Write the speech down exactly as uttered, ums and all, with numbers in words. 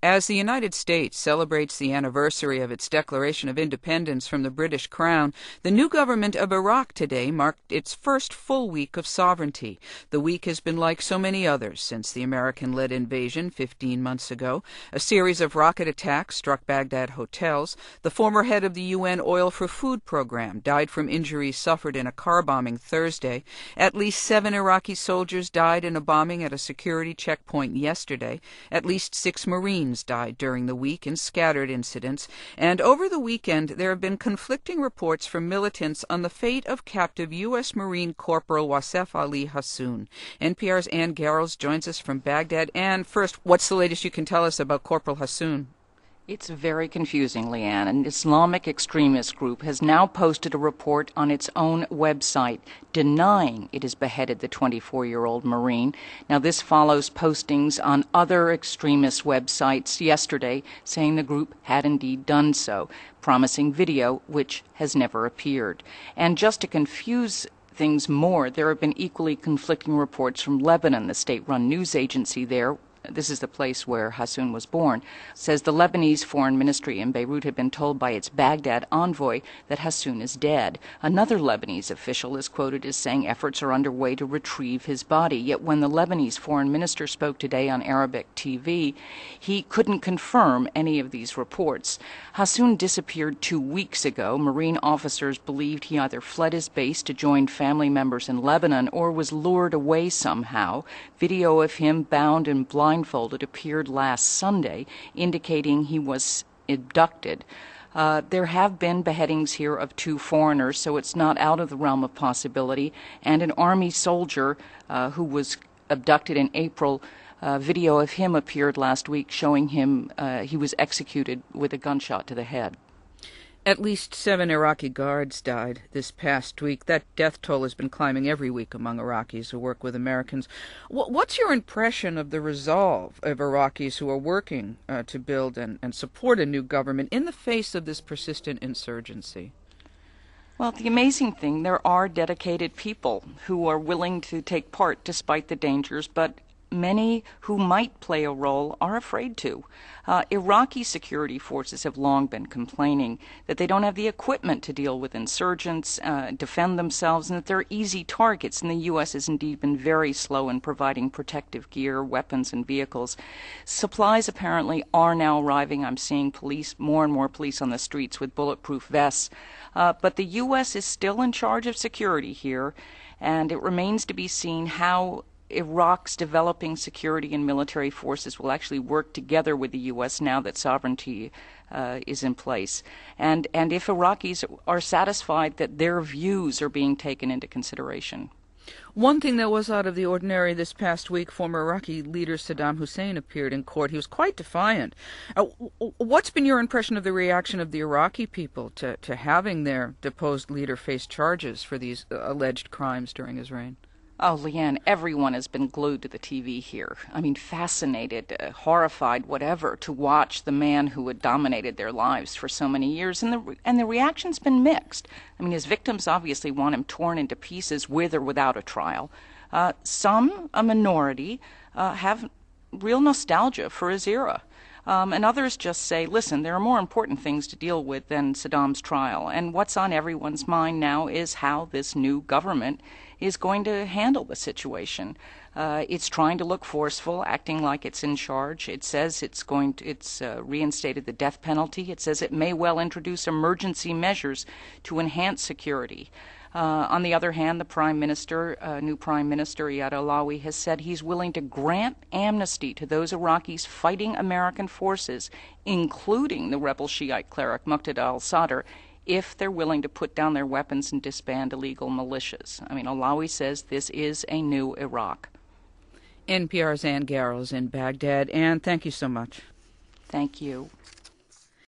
As the United States celebrates the anniversary of its declaration of independence from the British Crown, the new government of Iraq today marked its first full week of sovereignty. The week has been like so many others since the American-led invasion fifteen months ago. A series of rocket attacks struck Baghdad hotels. The former head of the U N Oil for Food program died from injuries suffered in a car bombing Thursday. At least seven Iraqi soldiers died in a bombing at a security checkpoint yesterday. At least six Marines died during the week in scattered incidents, and over the weekend there have been conflicting reports from militants on the fate of captive U S Marine Corporal Wasef Ali Hassoun. N P R's Ann Garrels joins us from Baghdad. Ann, first, what's the latest you can tell us about Corporal Hassoun? It's very confusing, Leanne. An Islamic extremist group has now posted a report on its own website denying it has beheaded the twenty-four-year-old Marine. Now, this follows postings on other extremist websites yesterday saying the group had indeed done so, promising video which has never appeared. And just to confuse things more, there have been equally conflicting reports from Lebanon, the state-run news agency there. This is the place where Hassoun was born, says the Lebanese foreign ministry in Beirut had been told by its Baghdad envoy that Hassoun is dead. Another Lebanese official is quoted as saying efforts are underway to retrieve his body. Yet when the Lebanese foreign minister spoke today on Arabic T V, he couldn't confirm any of these reports. Hassoun disappeared two weeks ago. Marine officers believed he either fled his base to join family members in Lebanon or was lured away somehow. Video of him bound and blind blindfolded appeared last Sunday, indicating he was abducted. Uh, there have been beheadings here of two foreigners, so it's not out of the realm of possibility. And an army soldier uh, who was abducted in April, uh, video of him appeared last week showing him uh, he was executed with a gunshot to the head. At least seven Iraqi guards died this past week. That death toll has been climbing every week among Iraqis who work with Americans. What's your impression of the resolve of Iraqis who are working uh, to build and, and support a new government in the face of this persistent insurgency? Well, the amazing thing, there are dedicated people who are willing to take part despite the dangers, but many who might play a role are afraid to. Uh, Iraqi security forces have long been complaining that they don't have the equipment to deal with insurgents, uh, defend themselves, and that they're easy targets. And the U S has indeed been very slow in providing protective gear, weapons, and vehicles. Supplies apparently are now arriving. I'm seeing police, more and more police on the streets with bulletproof vests. Uh, but the U S is still in charge of security here, and it remains to be seen how Iraq's developing security and military forces will actually work together with the U S now that sovereignty uh, is in place. And, and if Iraqis are satisfied that their views are being taken into consideration. One thing that was out of the ordinary this past week, former Iraqi leader Saddam Hussein appeared in court. He was quite defiant. Uh, what's been your impression of the reaction of the Iraqi people to, to having their deposed leader face charges for these uh, alleged crimes during his reign? Oh, Leanne, everyone has been glued to the T V here. I mean, fascinated, uh, horrified, whatever, to watch the man who had dominated their lives for so many years. And the, and the reaction's been mixed. I mean, his victims obviously want him torn into pieces with or without a trial. Uh, some, a minority, uh, have real nostalgia for his era. Um, and others just say, listen, there are more important things to deal with than Saddam's trial. And what's on everyone's mind now is how this new government is going to handle the situation. Uh, it's trying to look forceful, acting like it's in charge. It says it's going to, it's uh, reinstated the death penalty. It says it may well introduce emergency measures to enhance security. Uh, on the other hand, the Prime Minister, uh, new Prime Minister Iyad Allawi, has said he's willing to grant amnesty to those Iraqis fighting American forces, including the rebel Shiite cleric Muqtada al-Sadr, if they're willing to put down their weapons and disband illegal militias. I mean, Allawi says this is a new Iraq. N P R's Ann Garrels in Baghdad. Ann, thank you so much. Thank you.